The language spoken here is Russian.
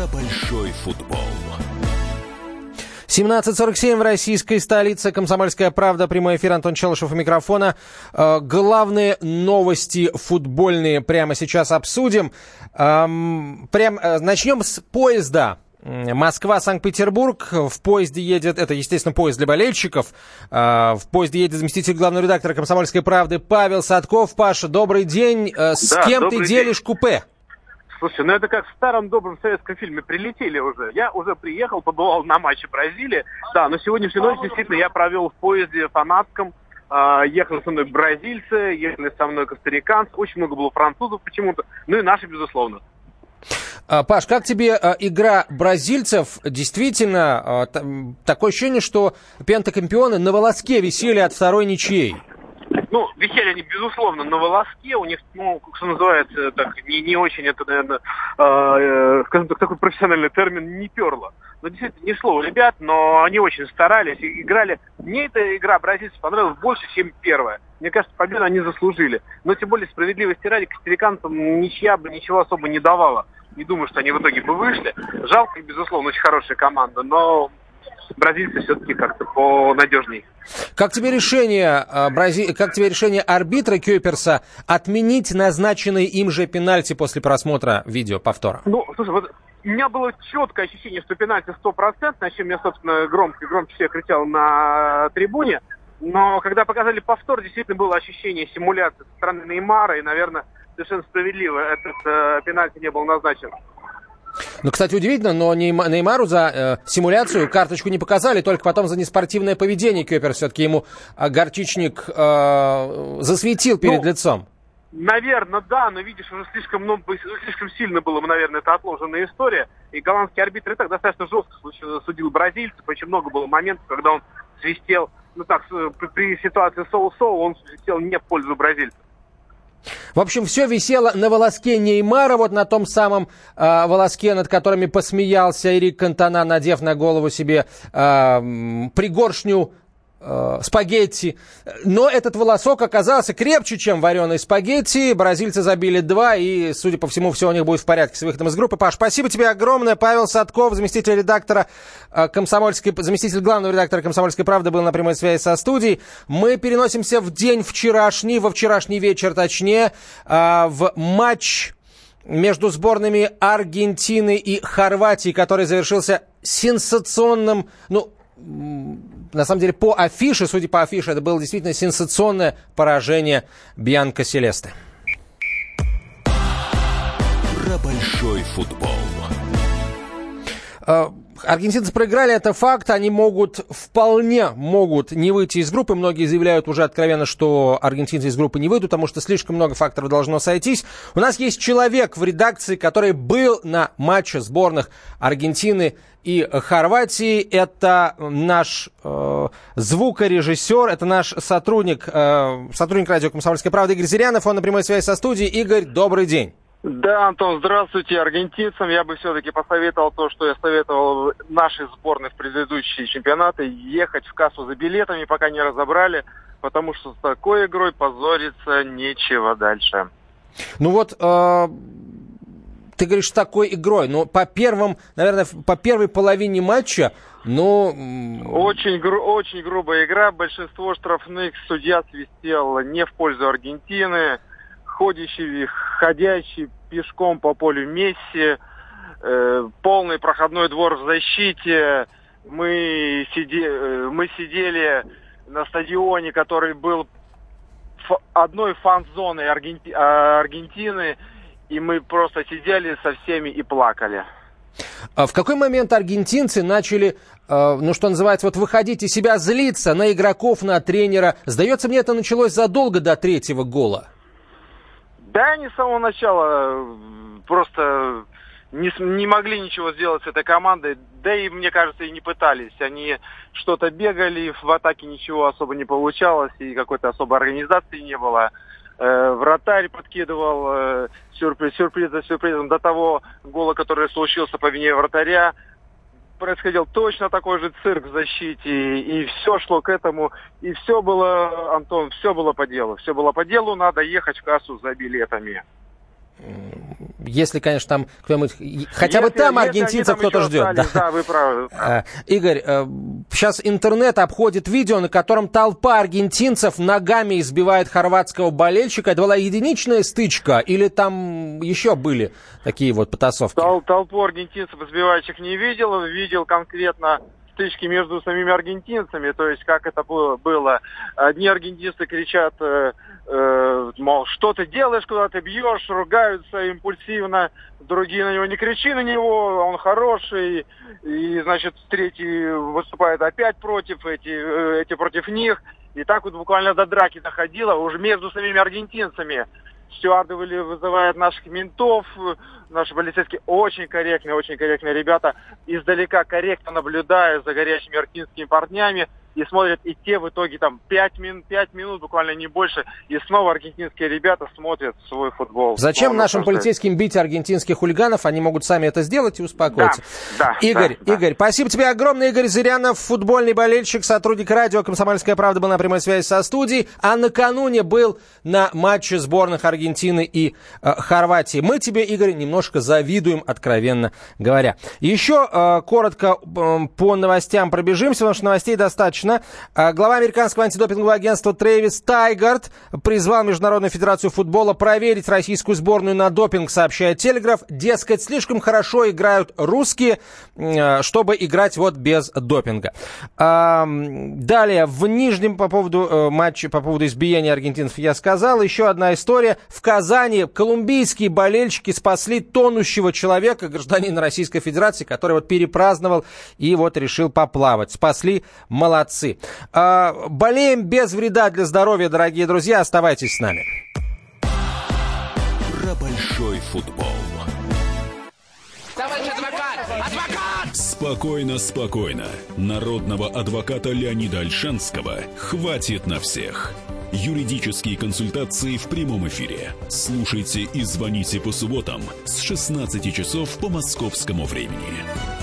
большой футбол. 17:47 в российской столице. «Комсомольская правда». Прямой эфир. Антон Челышев у микрофона. Главные новости футбольные прямо сейчас обсудим. Начнем с поезда. Москва-Санкт-Петербург. В поезде едет, это, естественно, поезд для болельщиков. В поезде едет заместитель главного редактора «Комсомольской правды» Павел Садков. Паша, добрый день. С кем ты делишь купе? Слушай, это как в старом добром советском фильме «Прилетели» уже. Я уже приехал, побывал на матче Бразилии. Да, но сегодняшнюю ночь действительно я провел в поезде фанатском. Ехали со мной бразильцы, ехали со мной костариканцы. Очень много было французов почему-то. Ну и наши, безусловно. Паш, как тебе игра бразильцев? Действительно, такое ощущение, что пентакампионы на волоске висели от второй ничьей. Ну, висели они, безусловно, на волоске. У них, что называется, так, не очень, это, наверное, скажем так, такой профессиональный термин, не перло. Но действительно, не шло у ребят, но они очень старались и играли. Мне эта игра бразильцев понравилась больше, чем первая. Мне кажется, победу они заслужили. Но тем более, справедливости ради, костариканцам ничья бы ничего особо не давала. Не думаю, что они в итоге бы вышли. Жалко, безусловно, очень хорошая команда, но бразильцы все-таки как-то понадежнее. Как тебе решение арбитра Кёперса отменить назначенный им же пенальти после просмотра видео повтора? Ну, слушай, вот у меня было четкое ощущение, что пенальти 100%, о чем я, собственно, громче всех кричал на трибуне. Но когда показали повтор, действительно было ощущение симуляции со стороны Неймара, и, наверное, совершенно справедливо этот пенальти не был назначен. Ну, кстати, удивительно, но Неймару за симуляцию карточку не показали, только потом за неспортивное поведение Кёперс все-таки ему горчичник засветил перед лицом. Наверное, да, но видишь, уже слишком сильно была, наверное, это отложенная история. И голландский арбитр и так достаточно жестко судил бразильцев. Очень много было моментов, когда он свистел, при ситуации соу-соу он свистел не в пользу бразильцев. В общем, все висело на волоске Неймара, вот на том самом волоске, над которыми посмеялся Эрик Кантона, надев на голову себе пригоршню спагетти. Но этот волосок оказался крепче, чем вареные спагетти. Бразильцы забили 2, и, судя по всему, все у них будет в порядке с выходом из группы. Паш, спасибо тебе огромное. Павел Садков, заместитель главного редактора «Комсомольской правды», был на прямой связи со студией. Мы переносимся в день вчерашний, во вчерашний вечер точнее, в матч между сборными Аргентины и Хорватии, который завершился сенсационным, на самом деле, судя по афише, это было действительно сенсационное поражение Бьянко Селесте. Про большой футбол. Аргентинцы проиграли, это факт. Они вполне могут не выйти из группы. Многие заявляют уже откровенно, что аргентинцы из группы не выйдут, потому что слишком много факторов должно сойтись. У нас есть человек в редакции, который был на матче сборных Аргентины и Хорватии. Это наш звукорежиссер, это наш сотрудник радио «Комсомольская правда» Игорь Зырянов. Он на прямой связи со студией. Игорь, добрый день. Да, Антон, здравствуйте. Аргентинцам я бы все-таки посоветовал то, что я советовал нашей сборной в предыдущие чемпионаты: ехать в кассу за билетами, пока не разобрали, потому что с такой игрой позориться нечего дальше. Ну вот, ты говоришь, с такой игрой, но по первой половине матча, Очень грубая игра, большинство штрафных судья свистел не в пользу Аргентины. Ходящий пешком по полю Месси, полный проходной двор в защите. Мы сидели на стадионе, который был одной фан-зоной Аргентины, и мы просто сидели со всеми и плакали. В какой момент аргентинцы начали, что называется, выходить из себя, злиться на игроков, на тренера? Сдается мне, это началось задолго до третьего гола. Да, они с самого начала просто не могли ничего сделать с этой командой, да и, мне кажется, и не пытались. Они что-то бегали, в атаке ничего особо не получалось, и какой-то особой организации не было. Вратарь подкидывал сюрприз за сюрпризом. До того гола, который случился по вине вратаря, происходил точно такой же цирк в защите, и все шло к этому, и все было, Антон, все было по делу. Все было по делу, надо ехать в кассу за билетами. Если, конечно, там хотя бы там аргентинцев кто-то ждет. Да, вы правы. Игорь, сейчас интернет обходит видео, на котором толпа аргентинцев ногами избивает хорватского болельщика. Это была единичная стычка или там еще были такие вот потасовки? Толпу аргентинцев избивающих не видел. Видел конкретно стычки между самими аргентинцами, то есть как это было. Одни аргентинцы кричат, мол, что ты делаешь, куда ты бьешь, ругаются импульсивно, другие на него, не кричи на него, он хороший, и, значит, третий выступает опять против, эти против них, и так вот буквально до драки доходило уже между самими аргентинцами. Стюарды вызывают наших ментов, наши полицейские очень корректные ребята, издалека корректно наблюдают за горячими аргентинскими парнями и смотрят, и те в итоге там 5 минут, буквально не больше, и снова аргентинские ребята смотрят свой футбол. Зачем нашим полицейским бить аргентинских хулиганов? Они могут сами это сделать и успокоиться. Да, Игорь, спасибо тебе огромное. Игорь Зырянов, футбольный болельщик, сотрудник радио «Комсомольская правда», был на прямой связи со студией, а накануне был на матче сборных Аргентины и Хорватии. Мы тебе, Игорь, немножко завидуем, откровенно говоря. Еще коротко по новостям пробежимся, потому что новостей достаточно. Глава американского антидопингового агентства Трэвис Тайгард призвал Международную федерацию футбола проверить российскую сборную на допинг, сообщает Телеграф. Дескать, слишком хорошо играют русские, чтобы играть вот без допинга. Далее, в Нижнем по поводу матча, по поводу избиения аргентинцев я сказал. Еще одна история. В Казани колумбийские болельщики спасли тонущего человека, гражданина Российской Федерации, который вот перепраздновал и вот решил поплавать. Спасли, молодцы. Болеем без вреда для здоровья, дорогие друзья. Оставайтесь с нами. Про большой футбол. Товарищ адвокат! Адвокат! Спокойно. Народного адвоката Леонида Ольшанского хватит на всех. Юридические консультации в прямом эфире. Слушайте и звоните по субботам с 16 часов по московскому времени.